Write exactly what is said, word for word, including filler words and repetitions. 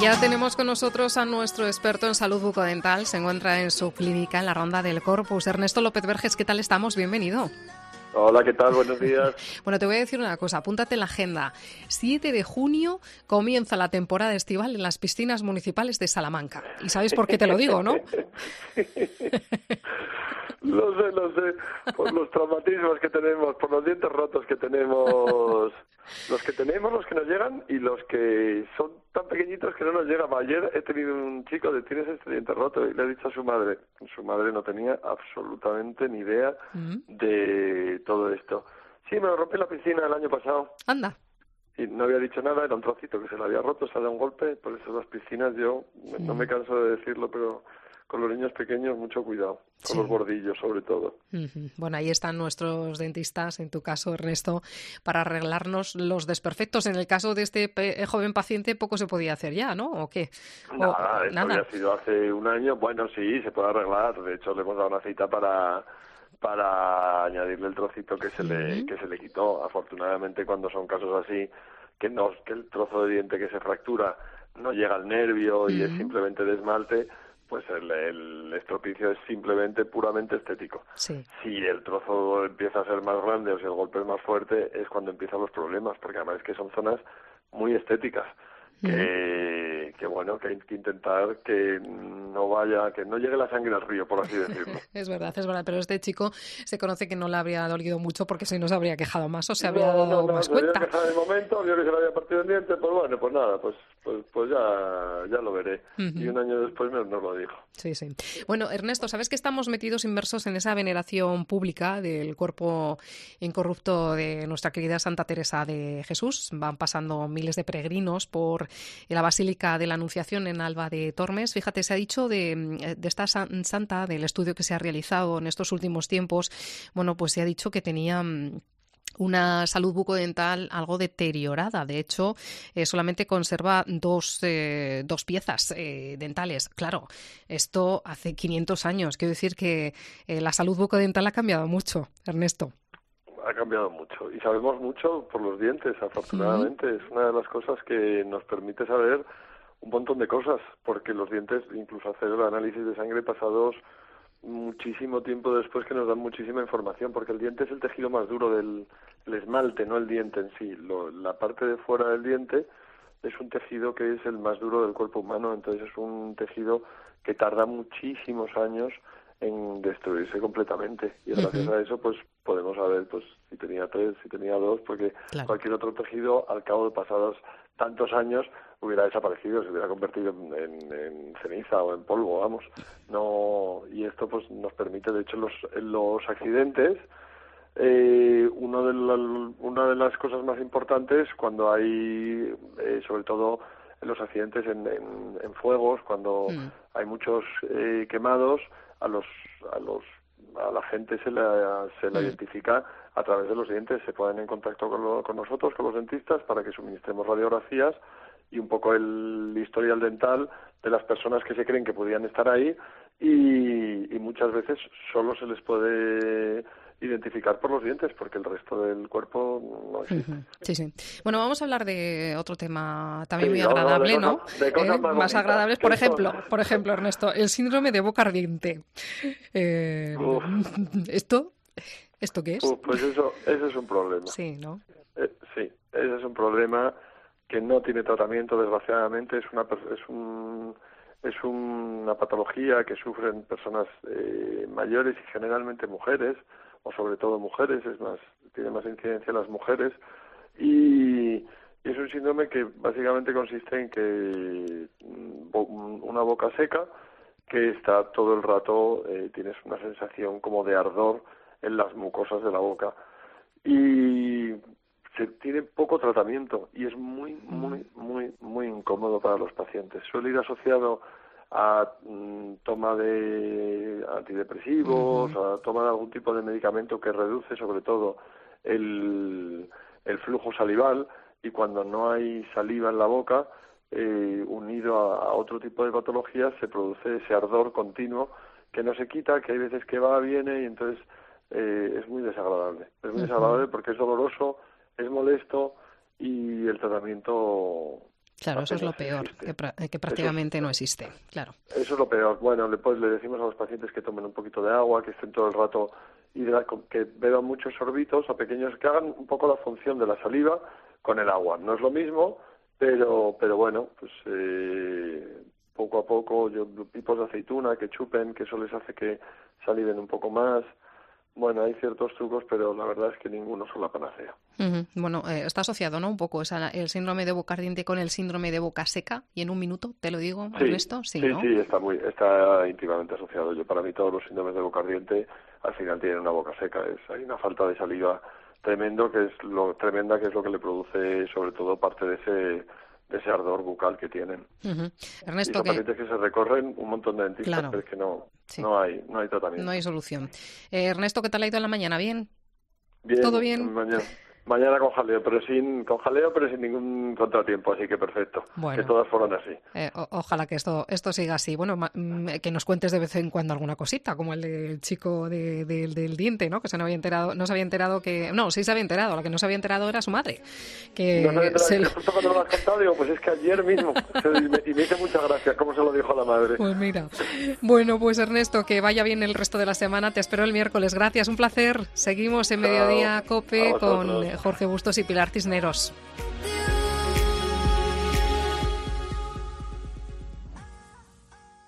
Ya tenemos con nosotros a nuestro experto en salud bucodental. Se encuentra en su clínica en la Ronda del Corpus. Ernesto López Verges, ¿qué tal estamos? Bienvenido. Hola, ¿qué tal? Buenos días. Bueno, te voy a decir una cosa, apúntate en la agenda. siete de junio comienza la temporada estival en las piscinas municipales de Salamanca. ¿Y sabes por qué te lo digo, no? Lo sé, lo sé. Por los traumatismos que tenemos, por los dientes rotos que tenemos, los que tenemos, los que nos llegan y los que son tan pequeñitos que no nos llegan. Ayer he tenido un chico de tienes este diente roto y le he dicho a su madre. Su madre no tenía absolutamente ni idea uh-huh. de todo esto. Sí, me lo rompí en la piscina el año pasado. Anda. Y no había dicho nada, era un trocito que se le había roto, se le da un golpe. Por eso las piscinas, yo sí. no me canso de decirlo, pero con los niños pequeños mucho cuidado, con sí. los bordillos sobre todo. Uh-huh. Bueno, ahí están nuestros dentistas, en tu caso, Ernesto, para arreglarnos los desperfectos. En el caso de este pe- joven paciente, poco se podía hacer ya, ¿no? ¿O qué? Nada, o, esto nada. había sido hace un año. Bueno, sí, se puede arreglar. De hecho, le hemos dado una cita para para añadirle el trocito que se uh-huh. le que se le quitó. Afortunadamente, cuando son casos así, que no que el trozo de diente que se fractura no llega al nervio uh-huh. y es simplemente de esmalte, pues el, el estropicio es simplemente puramente estético. Sí. Si el trozo empieza a ser más grande o si el golpe es más fuerte, es cuando empiezan los problemas, porque además es que son zonas muy estéticas. Que, uh-huh. que bueno, que hay que intentar que no vaya, que no llegue la sangre al río, por así decirlo. Es verdad, es verdad, pero este chico se conoce que no le habría dolido mucho porque si no se habría quejado más o se habría no, dado no, no, más se cuenta. había quejado en el momento, vio que se le había partido el diente, pues bueno, pues nada, pues pues, pues ya, ya lo veré. Uh-huh. Y un año después nos no lo dijo. Sí, sí. Bueno, Ernesto, ¿sabes que estamos metidos inmersos en esa veneración pública del cuerpo incorrupto de nuestra querida Santa Teresa de Jesús? Van pasando miles de peregrinos por la Basílica de la Anunciación en Alba de Tormes. Fíjate, se ha dicho de, de esta santa, del estudio que se ha realizado en estos últimos tiempos, bueno, pues se ha dicho que tenía una salud bucodental algo deteriorada. De hecho, eh, solamente conserva dos, eh, dos piezas eh, dentales. Claro, esto hace quinientos años. Quiero decir que eh, la salud bucodental ha cambiado mucho, Ernesto. Ha cambiado mucho y sabemos mucho por los dientes, afortunadamente. Uh-huh. Es una de las cosas que nos permite saber un montón de cosas, porque los dientes, incluso hacer el análisis de sangre pasados muchísimo tiempo después, que nos dan muchísima información, porque el diente es el tejido más duro del el esmalte, no el diente en sí. Lo, la parte de fuera del diente es un tejido que es el más duro del cuerpo humano, entonces es un tejido que tarda muchísimos años en destruirse completamente, y gracias uh-huh. a eso pues podemos saber pues si tenía tres, si tenía dos, porque claro. cualquier otro tejido al cabo de pasados tantos años hubiera desaparecido, se hubiera convertido en, en, en ceniza o en polvo, vamos. No, y esto pues nos permite, de hecho, los los accidentes, eh, uno de la, una de las cosas más importantes cuando hay, eh, sobre todo en los accidentes en, en, en fuegos, cuando mm. hay muchos eh, quemados, a los a los a la gente se la se la mm. identifica a través de los dientes. Se ponen en contacto con, lo, con nosotros, con los dentistas, para que suministremos radiografías y un poco el historial dental de las personas que se creen que podían estar ahí, y, y muchas veces solo se les puede identificar por los dientes, porque el resto del cuerpo no existe. Sí, sí. Bueno, vamos a hablar de otro tema también sí, muy no, agradable, no, de ¿no? Cosas, de cosas ¿Eh? más, más agradables, por ejemplo, son... por ejemplo, Ernesto, el síndrome de boca ardiente. Eh, ¿Esto? ¿Esto qué es? Uf, pues eso, eso es un problema. Sí, ¿no? Eh, sí, ese es un problema que no tiene tratamiento, desgraciadamente. Es una es un es una patología que sufren personas eh, mayores y generalmente mujeres, o sobre todo mujeres, es más, tiene más incidencia en las mujeres, y, y es un síndrome que básicamente consiste en que una boca seca, que está todo el rato, eh, tienes una sensación como de ardor en las mucosas de la boca, y se tiene poco tratamiento y es muy, muy, muy, muy incómodo para los pacientes. Suele ir asociado a mm, toma de antidepresivos, uh-huh. a toma de algún tipo de medicamento que reduce sobre todo el, el flujo salival, y cuando no hay saliva en la boca, eh, unido a, a otro tipo de patologías, se produce ese ardor continuo que no se quita, que hay veces que va, viene, y entonces eh, es muy desagradable. Es muy uh-huh. desagradable porque es doloroso, es molesto, y el tratamiento Claro, eso es lo Apenas peor, existe. que, pra- que prácticamente Eso- no existe, claro. Eso es lo peor. Bueno, le, pues, le decimos a los pacientes que tomen un poquito de agua, que estén todo el rato hidra- que beban muchos sorbitos a pequeños, que hagan un poco la función de la saliva con el agua. No es lo mismo, pero pero bueno, pues eh, poco a poco, yo, pipos de aceituna que chupen, que eso les hace que saliven un poco más. Bueno, hay ciertos trucos, pero la verdad es que ninguno son la panacea. Ujú. Bueno, eh, está asociado, ¿no? Un poco esa, el síndrome de boca ardiente con el síndrome de boca seca. Y en un minuto, te lo digo, Sí, Ernesto, sí, sí, ¿no? sí, está muy, está íntimamente asociado. Yo para mí todos los síndromes de boca ardiente al final tienen una boca seca. Es, hay una falta de saliva tremendo que es lo tremenda que es lo que le produce sobre todo parte de ese de ese ardor bucal que tienen. Ujú. Y Ernesto, son que pacientes que se recorren un montón de dentistas, Claro. pero es que no Sí. no hay no hay tratamiento. no hay solución. Eh, Ernesto, ¿qué tal ha ido en la mañana? ¿Bien? Bien, ¿Todo bien? Mañana, mañana con jaleo, pero sin con jaleo, pero sin ningún contratiempo, así que perfecto. Bueno. Que todas fueron así. Eh, o- ojalá que esto esto siga así. Bueno, ma- mm, que nos cuentes de vez en cuando alguna cosita, como el del chico de- del del diente, ¿no? Que se no había enterado, no se había enterado que... No, sí se había enterado, la que no se había enterado era su madre. Que No sabía nada, se que lo- justo cuando me lo has contado, digo, pues es que ayer mismo. Y me, y me hizo mucha gracia cómo se lo dijo la madre. Pues mira. Bueno, pues Ernesto, que vaya bien el resto de la semana. Te espero el miércoles. Gracias, un placer. Seguimos en Chao. Mediodía Cope A con vosotros. Jorge Bustos y Pilar Cisneros.